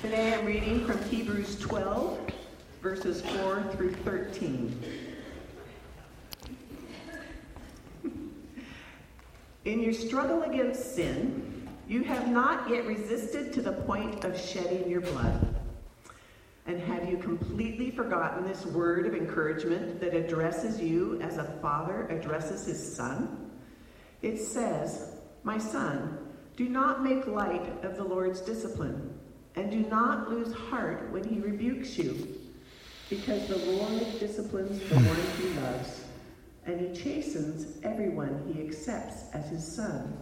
Today I'm reading from Hebrews 12, verses 4 through 13. In your struggle against sin, you have not yet resisted to the point of shedding your blood. And have you completely forgotten this word of encouragement that addresses you as a father addresses his son? It says, "My son, do not make light of the Lord's discipline, and do not lose heart when he rebukes you, because the Lord disciplines the one he loves, and he chastens everyone he accepts as his son.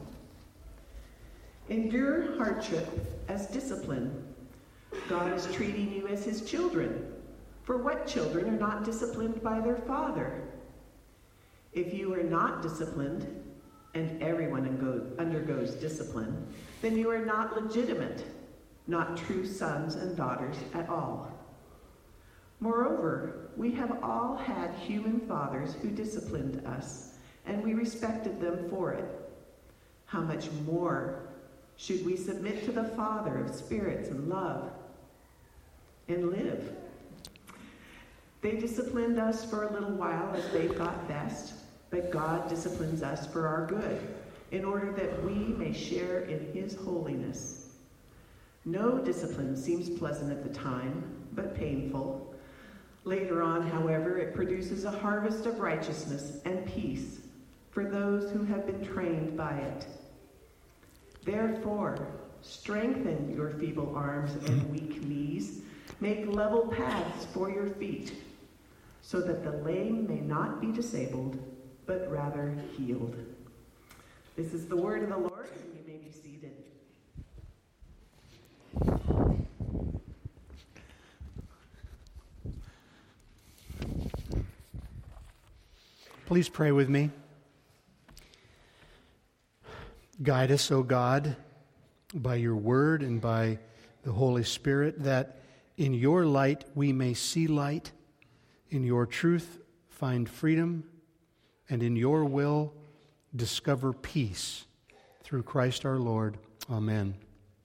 Endure hardship as discipline. God is treating you as his children. For what children are not disciplined by their father? If you are not disciplined, and everyone undergoes discipline, then you are not legitimate, not true sons and daughters at all. Moreover, we have all had human fathers who disciplined us, and we respected them for it. How much more should we submit to the Father of spirits and love and live? They disciplined us for a little while as they thought best, but God disciplines us for our good, in order that we may share in his holiness. No discipline seems pleasant at the time, but painful. Later on, however, it produces a harvest of righteousness and peace for those who have been trained by it. Therefore, strengthen your feeble arms and weak knees. Make level paths for your feet, so that the lame may not be disabled, but rather healed." This is the word of the Lord, and you may be seated. Please pray with me. Guide us, O God, by your word and by the Holy Spirit, that in your light we may see light, in your truth find freedom, and in your will discover peace. Through Christ our Lord. Amen.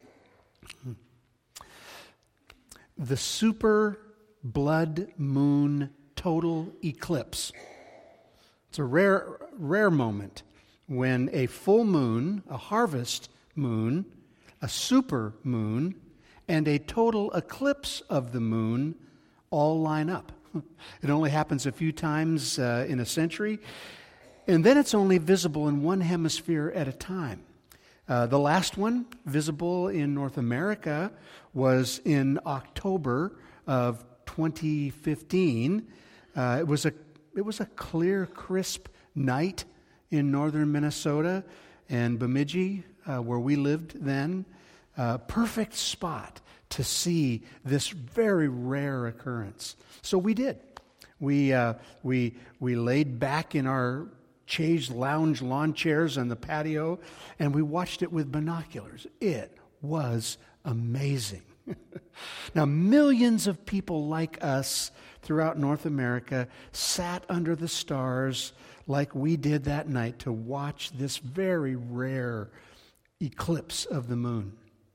The super blood moon total eclipse. It's a rare moment when a full moon, a harvest moon, a super moon, and a total eclipse of the moon all line up. It only happens a few times in a century, and then it's only visible in one hemisphere at a time. The last one visible in North America was in October of 2015. It was a clear, crisp night in northern Minnesota and Bemidji, where we lived then. Perfect spot to see this very rare occurrence. So we did. We laid back in our chaise lounge lawn chairs on the patio, and we watched it with binoculars. It was amazing. Now, millions of people like us throughout North America sat under the stars like we did that night to watch this very rare eclipse of the moon.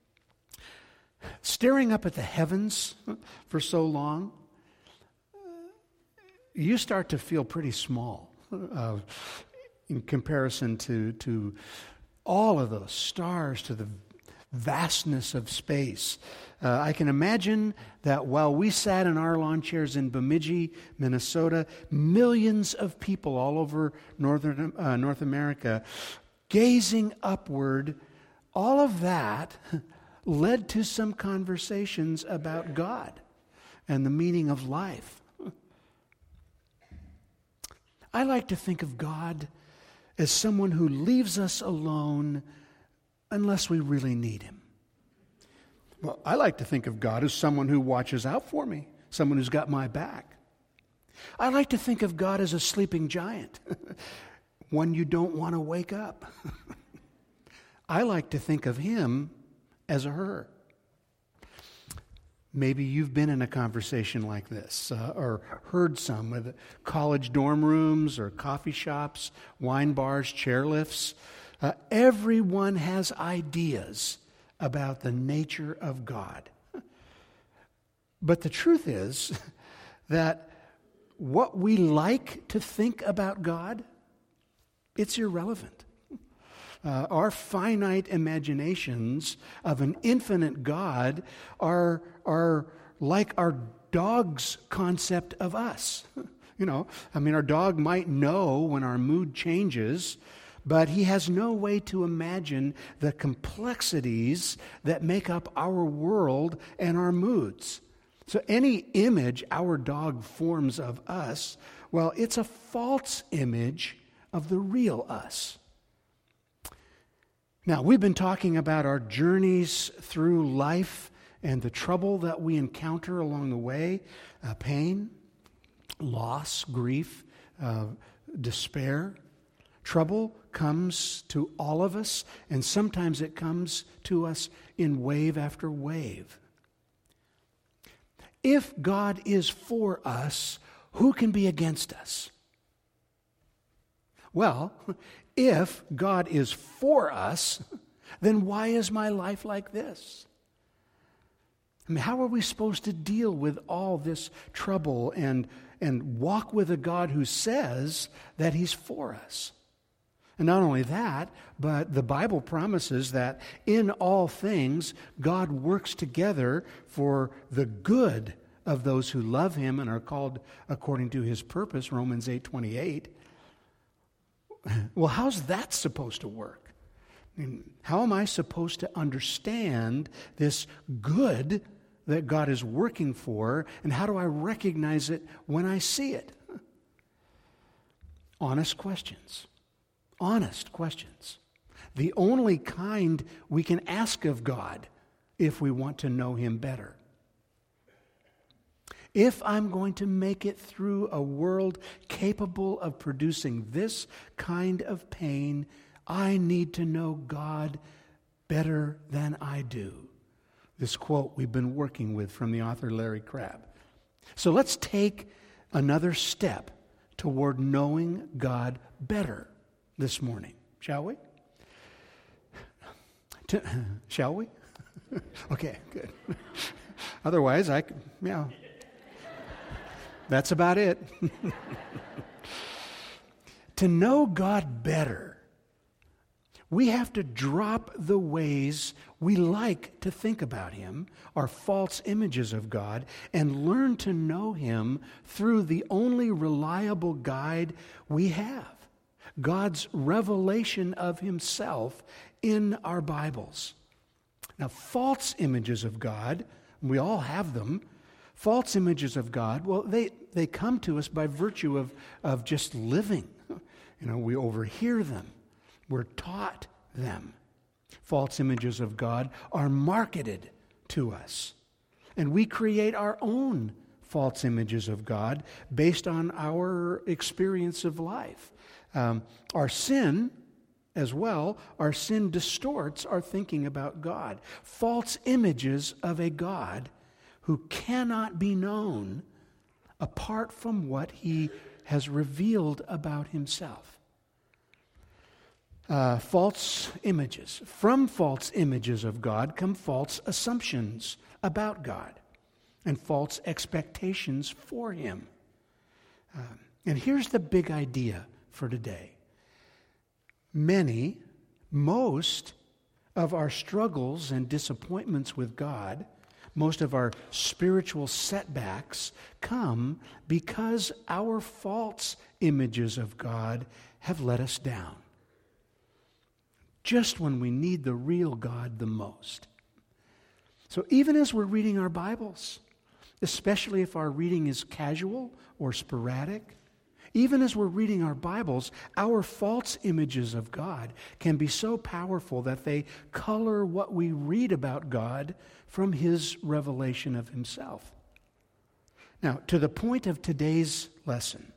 Staring up at the heavens for so long, you start to feel pretty small in comparison to all of those stars, to the vastness of space. I can imagine that while we sat in our lawn chairs in Bemidji, Minnesota, millions of people all over North America gazing upward, all of that led to some conversations about God and the meaning of life. I like to think of God as someone who leaves us alone unless we really need him. Well, I like to think of God as someone who watches out for me, someone who's got my back. I like to think of God as a sleeping giant, one you don't want to wake up. I like to think of him as a her. Maybe you've been in a conversation like this, or heard some with college dorm rooms or coffee shops, wine bars, chairlifts. Everyone has ideas about the nature of God. But the truth is that what we like to think about God, it's irrelevant. Our finite imaginations of an infinite God are like our dog's concept of us. Our dog might know when our mood changes, but he has no way to imagine the complexities that make up our world and our moods. So any image our dog forms of us, well, it's a false image of the real us. Now, we've been talking about our journeys through life and the trouble that we encounter along the way, pain, loss, grief, despair. Trouble comes to all of us, and sometimes it comes to us in wave after wave. If God is for us, who can be against us? Well, if God is for us, then why is my life like this? How are we supposed to deal with all this trouble and walk with a God who says that He's for us? And not only that, but the Bible promises that in all things, God works together for the good of those who love Him and are called according to His purpose, Romans 8:28. Well, how's that supposed to work? How am I supposed to understand this good that God is working for, and how do I recognize it when I see it? Honest questions. Honest questions. The only kind we can ask of God if we want to know Him better. If I'm going to make it through a world capable of producing this kind of pain, I need to know God better than I do. This quote we've been working with from the author Larry Crabb. So let's take another step toward knowing God better this morning, shall we? Shall we? Okay, good. Otherwise, that's about it. To know God better, we have to drop the ways we like to think about Him, our false images of God, and learn to know Him through the only reliable guide we have, God's revelation of Himself in our Bibles. Now, false images of God, we all have them. False images of God, well, they come to us by virtue of just living. We overhear them. We're taught them. False images of God are marketed to us. And we create our own false images of God based on our experience of life. Our sin, as well, our sin distorts our thinking about God. False images of a God who cannot be known apart from what He has revealed about Himself. False images. From false images of God come false assumptions about God and false expectations for Him. And here's the big idea for today. Most of our struggles and disappointments with God, most of our spiritual setbacks come because our false images of God have let us down. Just when we need the real God the most. So even as we're reading our Bibles, especially if our reading is casual or sporadic, even as we're reading our Bibles, our false images of God can be so powerful that they color what we read about God from His revelation of Himself. Now, to the point of today's lesson,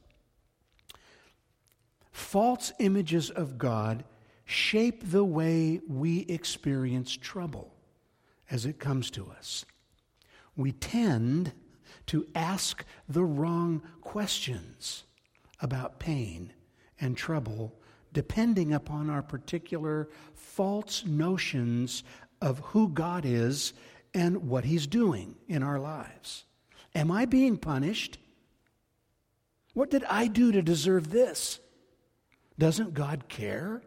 false images of God shape the way we experience trouble as it comes to us. We tend to ask the wrong questions about pain and trouble depending upon our particular false notions of who God is and what He's doing in our lives. Am I being punished? What did I do to deserve this? Doesn't God care?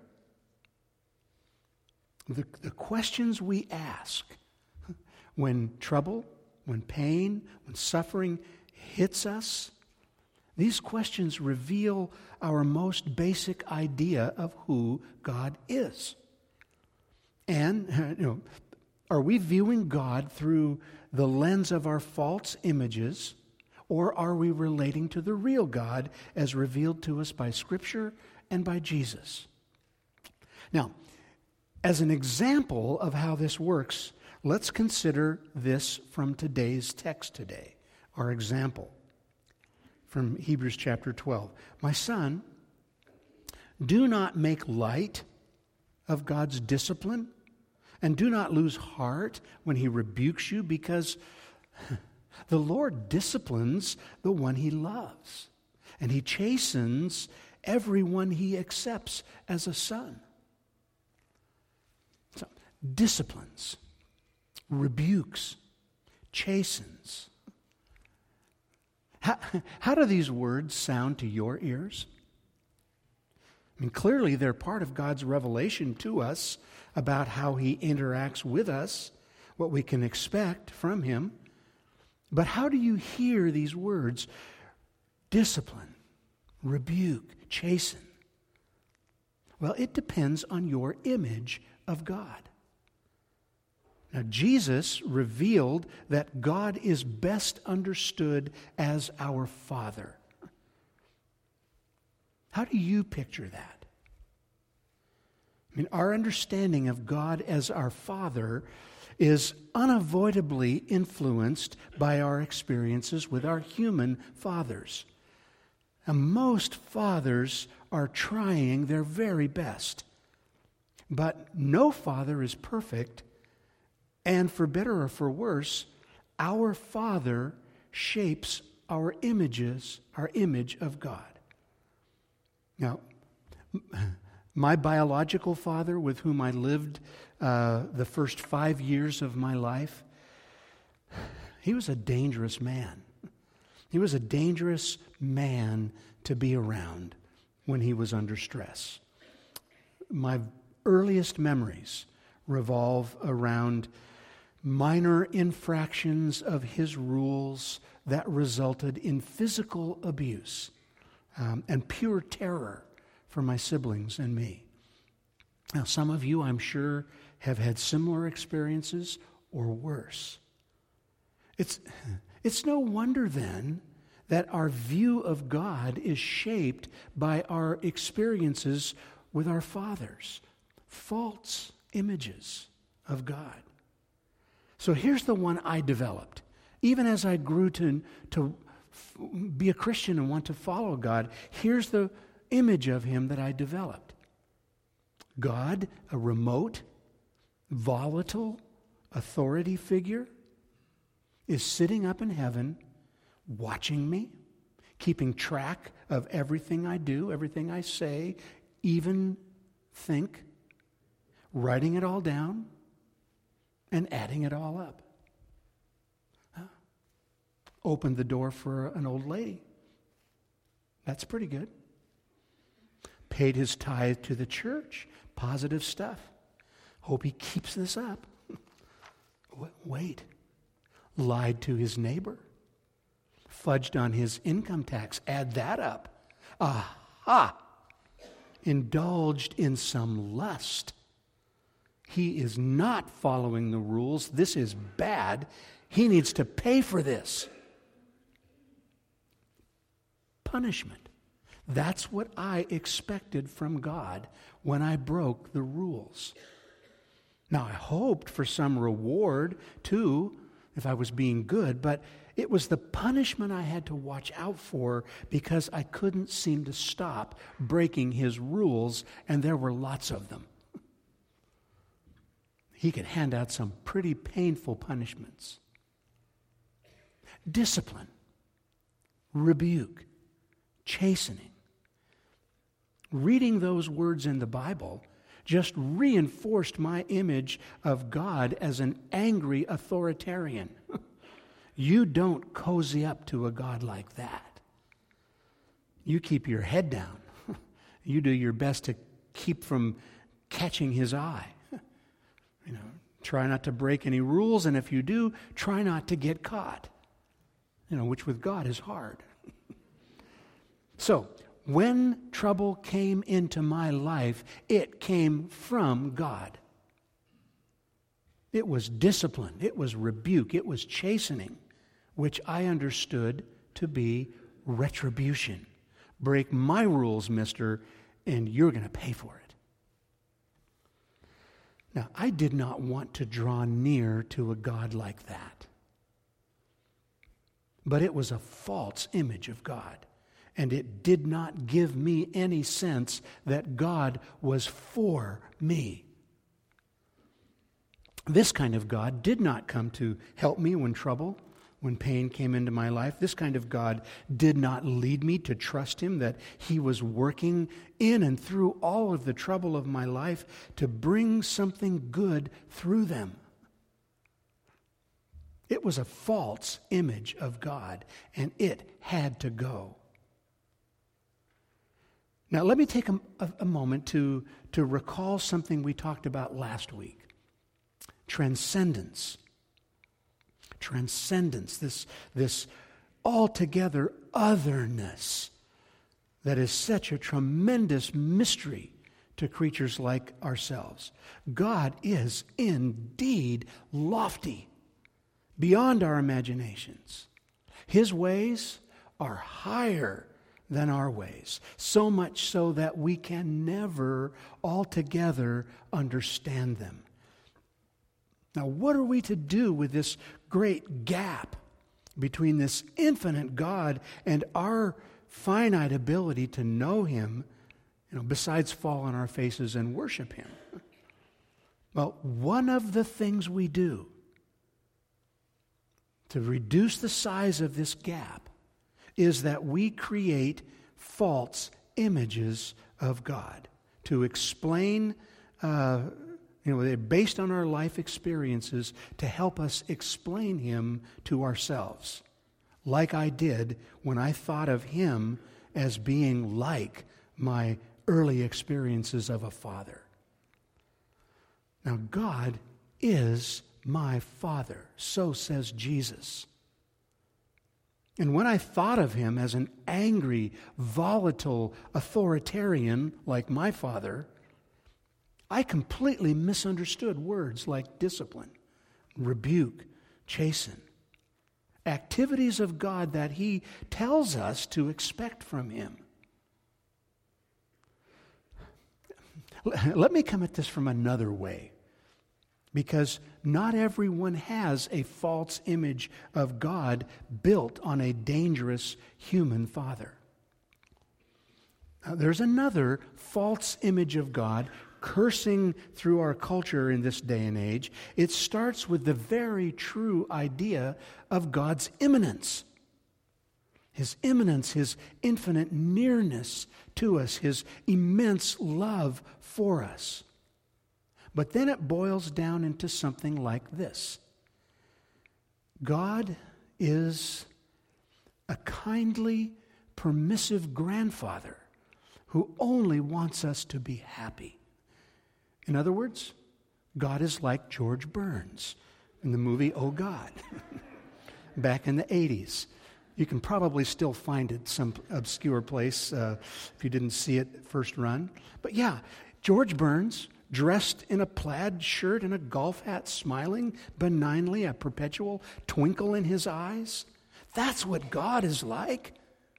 The questions we ask when trouble, when pain, when suffering hits us, these questions reveal our most basic idea of who God is. And, are we viewing God through the lens of our false images, or are we relating to the real God as revealed to us by Scripture and by Jesus? Now, as an example of how this works, let's consider this from today's text today, our example from Hebrews chapter 12. My son, do not make light of God's discipline, and do not lose heart when he rebukes you, because the Lord disciplines the one he loves, and he chastens everyone he accepts as a son. So, disciplines, rebukes, chastens. How do these words sound to your ears? I mean, clearly they're part of God's revelation to us about how he interacts with us, what we can expect from him. But how do you hear these words? Discipline, rebuke, chasten. Well, it depends on your image of God. Now, Jesus revealed that God is best understood as our Father. How do you picture that? I mean, our understanding of God as our Father is unavoidably influenced by our experiences with our human fathers. And most fathers are trying their very best. But no father is perfect, and for better or for worse, our Father shapes our image of God. Now, my biological father, with whom I lived the first 5 years of my life, he was a dangerous man. He was a dangerous man to be around when he was under stress. My earliest memories revolve around minor infractions of his rules that resulted in physical abuse and pure terror for my siblings and me. Now, some of you, I'm sure, have had similar experiences or worse. It's no wonder then that our view of God is shaped by our experiences with our fathers, false images of God. So here's the one I developed. Even as I grew to be a Christian and want to follow God, here's the image of him that I developed. God, a remote, volatile authority figure, is sitting up in heaven, watching me, keeping track of everything I do, everything I say, even think, writing it all down, and adding it all up. Opened the door for an old lady. That's pretty good. Paid his tithe to the church. Positive stuff. Hope he keeps this up. Wait. Lied to his neighbor. Fudged on his income tax. Add that up. Aha! Indulged in some lust. He is not following the rules. This is bad. He needs to pay for this. Punishment. That's what I expected from God when I broke the rules. Now, I hoped for some reward, too, if I was being good, but it was the punishment I had to watch out for because I couldn't seem to stop breaking his rules, and there were lots of them. He could hand out some pretty painful punishments. Discipline, rebuke, chastening. Reading those words in the Bible just reinforced my image of God as an angry authoritarian. You don't cozy up to a God like that. You keep your head down. You do your best to keep from catching his eye. Try not to break any rules, and if you do, try not to get caught. Which with God is hard. So, when trouble came into my life, it came from God. It was discipline, it was rebuke, it was chastening, which I understood to be retribution. Break my rules, mister, and you're going to pay for it. Now, I did not want to draw near to a God like that. But it was a false image of God, and it did not give me any sense that God was for me. This kind of God did not come to help me when pain came into my life. This kind of God did not lead me to trust him, that he was working in and through all of the trouble of my life to bring something good through them. It was a false image of God, and it had to go. Now, let me take a moment to recall something we talked about last week. Transcendence. Transcendence, this altogether otherness that is such a tremendous mystery to creatures like ourselves. God is indeed lofty, beyond our imaginations. His ways are higher than our ways, so much so that we can never altogether understand them. Now, what are we to do with this great gap between this infinite God and our finite ability to know him, besides fall on our faces and worship him? Well, one of the things we do to reduce the size of this gap is that we create false images of God to explain, they're based on our life experiences to help us explain him to ourselves, like I did when I thought of him as being like my early experiences of a father. Now, God is my Father, so says Jesus. And when I thought of him as an angry, volatile authoritarian like my father, I completely misunderstood words like discipline, rebuke, chasten, activities of God that he tells us to expect from him. Let me come at this from another way, because not everyone has a false image of God built on a dangerous human father. Now, there's another false image of God cursing through our culture in this day and age. It starts with the very true idea of God's immanence. His immanence, his infinite nearness to us, his immense love for us. But then it boils down into something like this. God is a kindly, permissive grandfather who only wants us to be happy. In other words, God is like George Burns in the movie Oh God, back in the 80s. You can probably still find it some obscure place if you didn't see it first run. But yeah, George Burns, dressed in a plaid shirt and a golf hat, smiling benignly, a perpetual twinkle in his eyes. That's what God is like.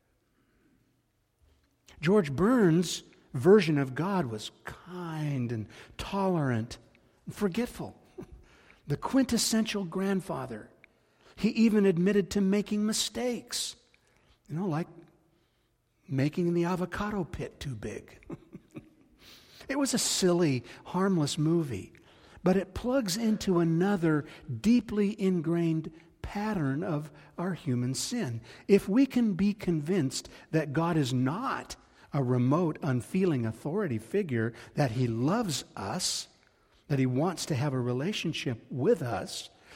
George Burns' version of God was kind and tolerant and forgetful. The quintessential grandfather. He even admitted to making mistakes, like making the avocado pit too big. It was a silly, harmless movie, but it plugs into another deeply ingrained pattern of our human sin. If we can be convinced that God is not a remote, unfeeling authority figure, that he loves us, that he wants to have a relationship with us,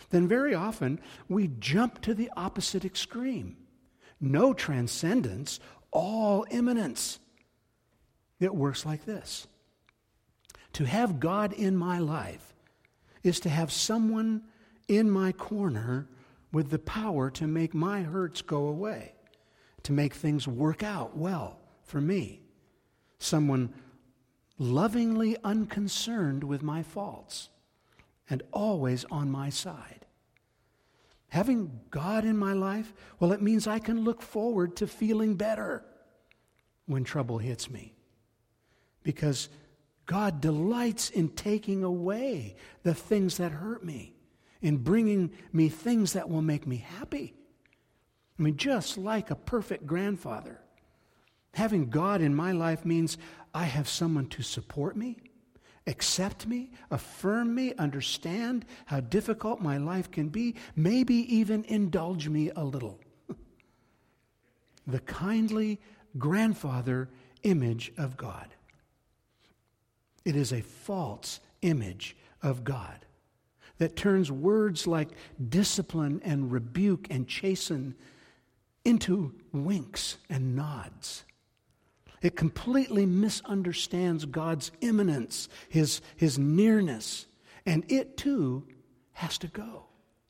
then very often we jump to the opposite extreme. No transcendence, all immanence. It works like this. To have God in my life is to have someone in my corner with the power to make my hurts go away, to make things work out well for me. Someone lovingly unconcerned with my faults and always on my side. Having God in my life, well, it means I can look forward to feeling better when trouble hits me, because God delights in taking away the things that hurt me, in bringing me things that will make me happy. I mean, just like a perfect grandfather, having God in my life means I have someone to support me, accept me, affirm me, understand how difficult my life can be, maybe even indulge me a little. The kindly grandfather image of God. It is a false image of God that turns words like discipline and rebuke and chasten into winks and nods. It completely misunderstands God's immanence, his nearness, and it too has to go.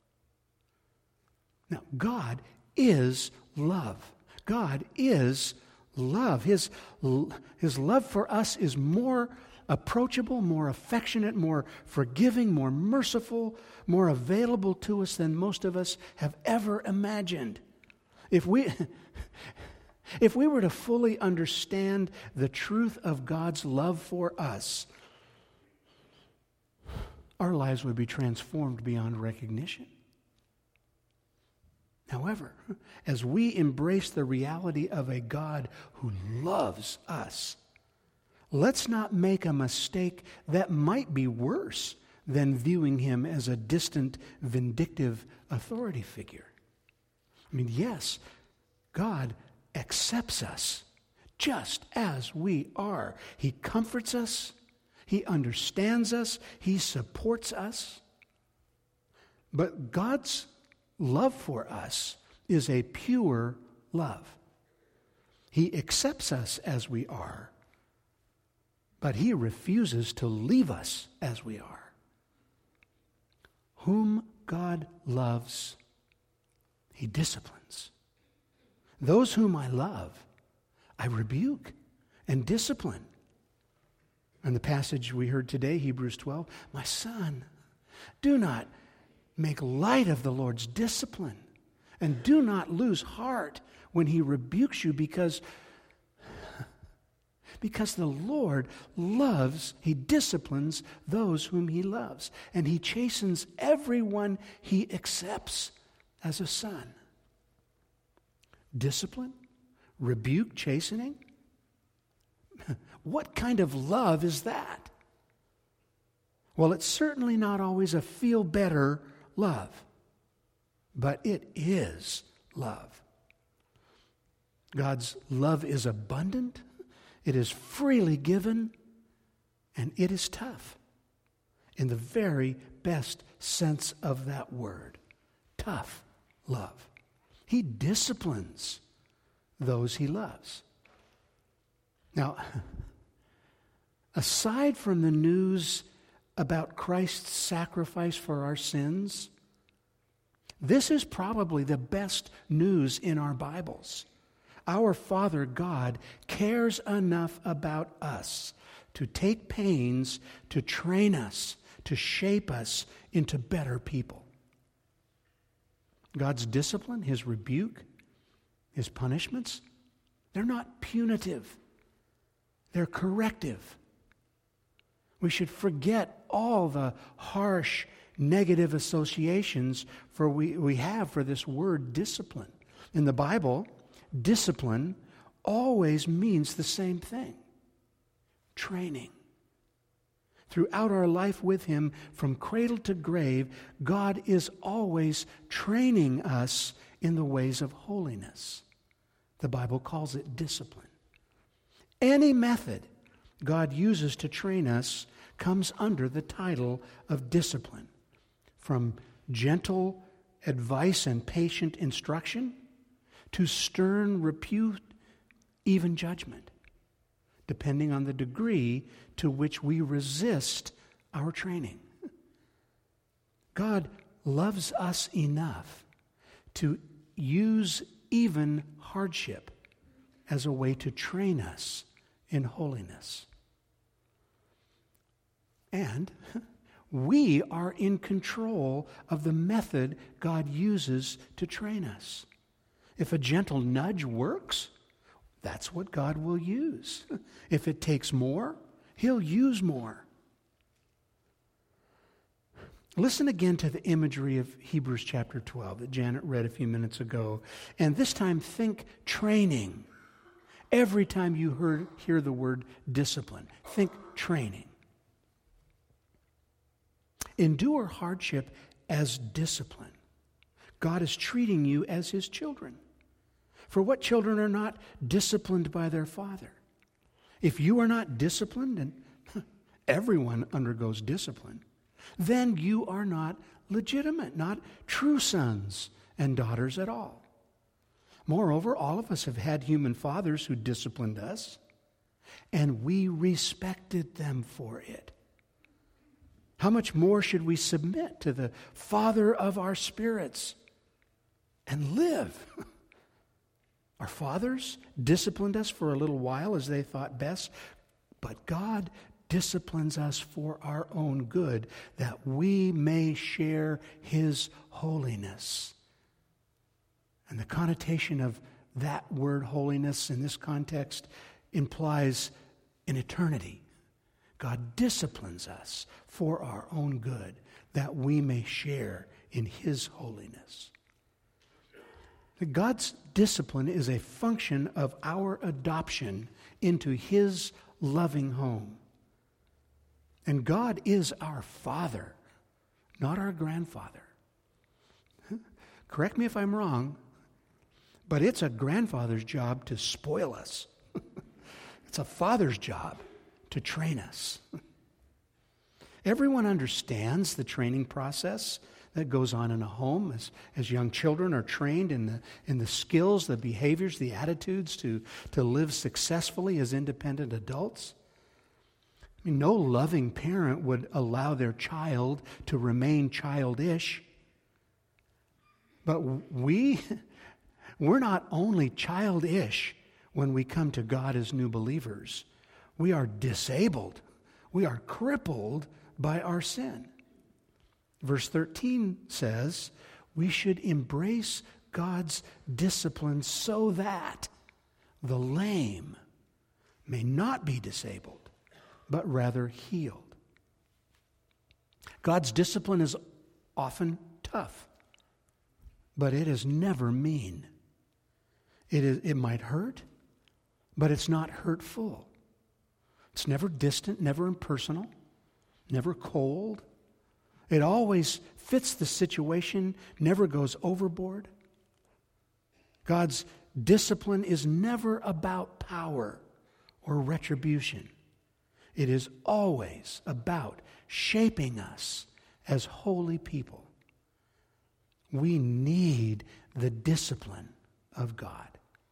Now, God is love. God is love. His love for us is more approachable, more affectionate, more forgiving, more merciful, more available to us than most of us have ever imagined. If we were to fully understand the truth of God's love for us, our lives would be transformed beyond recognition. However, as we embrace the reality of a God who loves us, let's not make a mistake that might be worse than viewing him as a distant, vindictive authority figure. I mean, yes, God accepts us just as we are. He comforts us. He understands us. He supports us. But God's love for us is a pure love. He accepts us as we are, but he refuses to leave us as we are. Whom God loves, he disciplines. Those whom I love, I rebuke and discipline. And the passage we heard today, Hebrews 12, my son, do not make light of the Lord's discipline, and do not lose heart when he rebukes you, because the Lord loves, he disciplines those whom he loves, and he chastens everyone he accepts as a son. Discipline, rebuke, chastening. What kind of love is that? Well, it's certainly not always a feel-better love, but it is love. God's love is abundant, it is freely given, and it is tough in the very best sense of that word. Tough love. He disciplines those he loves. Now, aside from the news about Christ's sacrifice for our sins, this is probably the best news in our Bibles. Our Father God cares enough about us to take pains to train us, to shape us into better people. God's discipline, his rebuke, his punishments, they're not punitive. They're corrective. We should forget all the harsh, negative associations we have for this word discipline. In the Bible, discipline always means the same thing: training. Throughout our life with him, from cradle to grave, God is always training us in the ways of holiness. The Bible calls it discipline. Any method God uses to train us comes under the title of discipline. From gentle advice and patient instruction, to stern rebuke, even judgment, depending on the degree to which we resist our training. God loves us enough to use even hardship as a way to train us in holiness. And we are in control of the method God uses to train us. If a gentle nudge works, that's what God will use. If it takes more, He'll use more. Listen again to the imagery of Hebrews chapter 12 that Janet read a few minutes ago. And this time think training. Every time you hear the word discipline, think training. Endure hardship as discipline. God is treating you as His children. For what children are not disciplined by their father? If you are not disciplined, and everyone undergoes discipline, then you are not legitimate, not true sons and daughters at all. Moreover, all of us have had human fathers who disciplined us, and we respected them for it. How much more should we submit to the Father of our spirits and live? Our fathers disciplined us for a little while as they thought best, but God disciplines us for our own good, that we may share His holiness. And the connotation of that word holiness in this context implies an eternity. God disciplines us for our own good, that we may share in His holiness. God's discipline is a function of our adoption into His loving home. And God is our Father, not our grandfather. Correct me if I'm wrong, but it's a grandfather's job to spoil us. It's a father's job to train us. Everyone understands the training process that goes on in a home as young children are trained in the skills, the behaviors, the attitudes to live successfully as independent adults. I mean, no loving parent would allow their child to remain childish. But we're not only childish when we come to God as new believers. We are disabled. We are crippled by our sin. Verse 13 says, we should embrace God's discipline so that the lame may not be disabled, but rather healed. God's discipline is often tough, but it is never mean. It might hurt, but it's not hurtful. It's never distant, never impersonal, never cold. It always fits the situation, never goes overboard. God's discipline is never about power or retribution. It is always about shaping us as holy people. We need the discipline of God.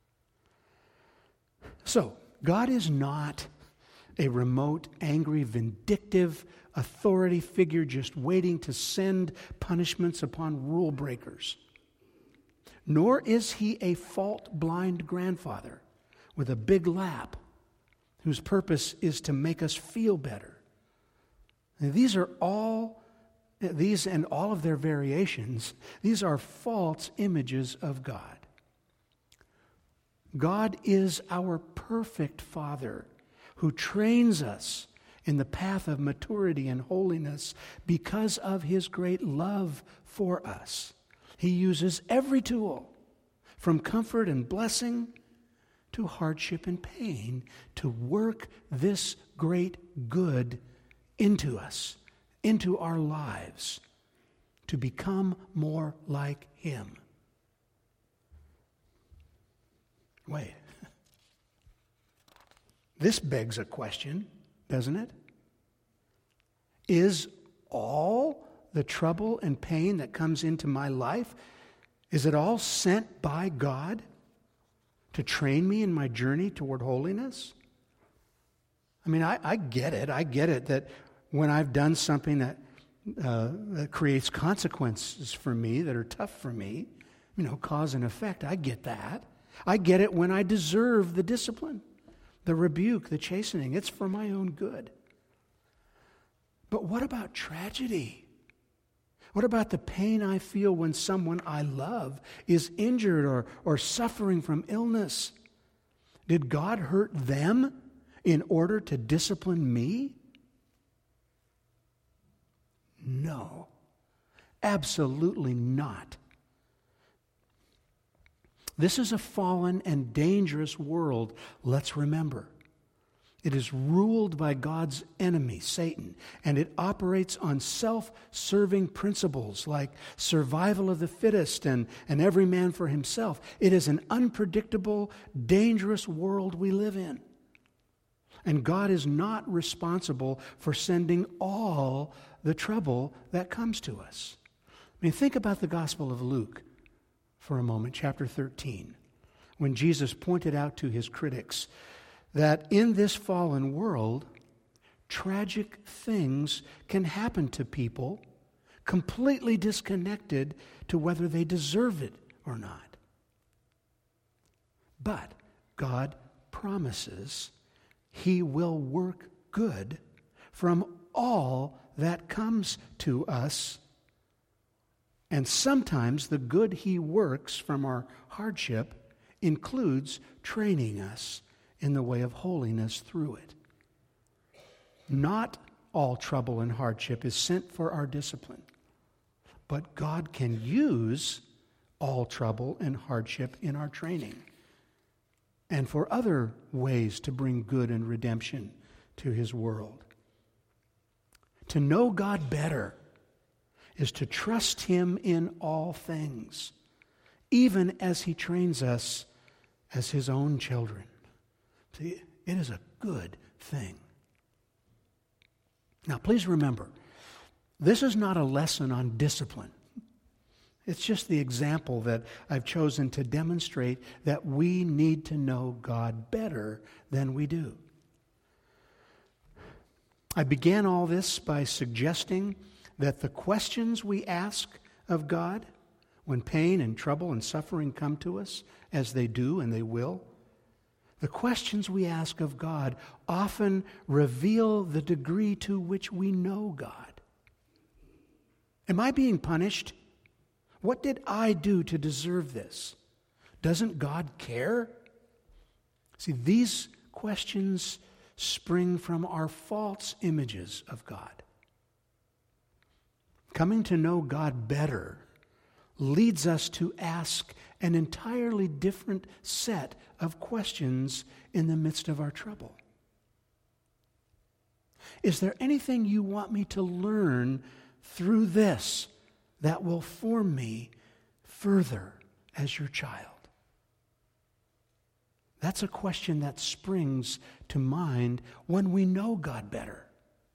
So, God is not a remote, angry, vindictive authority figure just waiting to send punishments upon rule breakers. Nor is He a fault-blind grandfather with a big lap whose purpose is to make us feel better. And these and all of their variations, these are false images of God. God is our perfect Father who trains us in the path of maturity and holiness because of His great love for us. He uses every tool, from comfort and blessing to hardship and pain, to work this great good into us, into our lives, to become more like Him. Wait. This begs a question, doesn't it? Is all the trouble and pain that comes into my life, is it all sent by God to train me in my journey toward holiness? I mean, I get it. I get it that when I've done something that creates consequences for me, that are tough for me, cause and effect, I get that. I get it when I deserve the discipline, the rebuke, the chastening. It's for my own good. But what about tragedy? What about the pain I feel when someone I love is injured or suffering from illness? Did God hurt them in order to discipline me? No, absolutely not. This is a fallen and dangerous world, let's remember. It is ruled by God's enemy, Satan, and it operates on self-serving principles like survival of the fittest and every man for himself. It is an unpredictable, dangerous world we live in. And God is not responsible for sending all the trouble that comes to us. I mean, think about the Gospel of Luke for a moment, chapter 13, when Jesus pointed out to his critics that in this fallen world, tragic things can happen to people completely disconnected to whether they deserve it or not. But God promises He will work good from all that comes to us. And sometimes the good He works from our hardship includes training us in the way of holiness through it. Not all trouble and hardship is sent for our discipline, but God can use all trouble and hardship in our training and for other ways to bring good and redemption to His world. To know God better is to trust Him in all things, even as He trains us as His own children. See, it is a good thing. Now, please remember, this is not a lesson on discipline. It's just the example that I've chosen to demonstrate that we need to know God better than we do. I began all this by suggesting that the questions we ask of God when pain and trouble and suffering come to us, as they do and they will, the questions we ask of God often reveal the degree to which we know God. Am I being punished? What did I do to deserve this? Doesn't God care? See, these questions spring from our false images of God. Coming to know God better leads us to ask an entirely different set of questions in the midst of our trouble. Is there anything you want me to learn through this that will form me further as your child? That's a question that springs to mind when we know God better.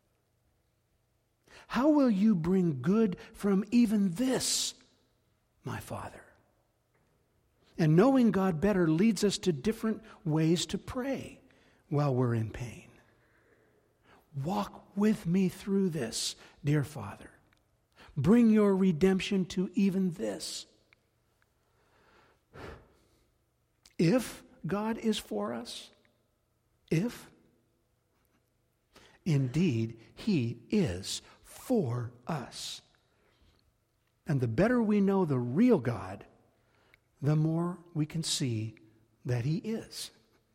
How will you bring good from even this, my Father? And knowing God better leads us to different ways to pray while we're in pain. Walk with me through this, dear Father. Bring your redemption to even this. If God is for us, if indeed He is for us. And the better we know the real God, the more we can see that He is.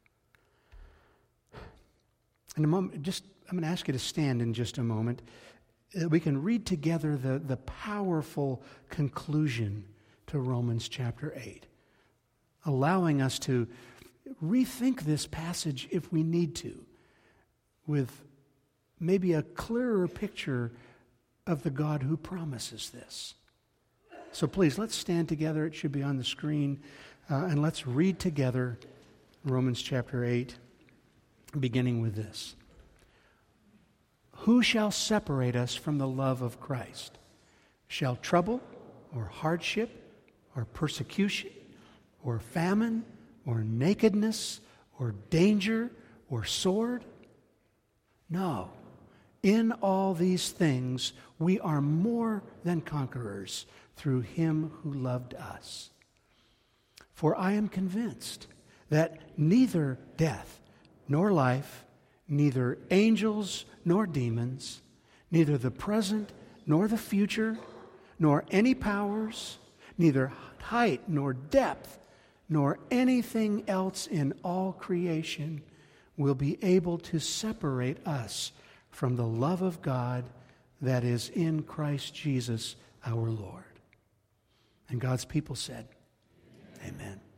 In a moment, I'm going to ask you to stand in just a moment. We can read together the powerful conclusion to Romans chapter 8, allowing us to rethink this passage if we need to, with maybe a clearer picture of the God who promises this. So please, let's stand together. It should be on the screen. And let's read together Romans chapter 8, beginning with this. Who shall separate us from the love of Christ? shall trouble or hardship or persecution or famine or nakedness or danger or sword? No. In all these things we are more than conquerors through him who loved us. For I am convinced that neither death nor life, neither angels nor demons, neither the present nor the future, nor any powers, neither height nor depth, nor anything else in all creation will be able to separate us from the love of God that is in Christ Jesus our Lord. And God's people said, Amen.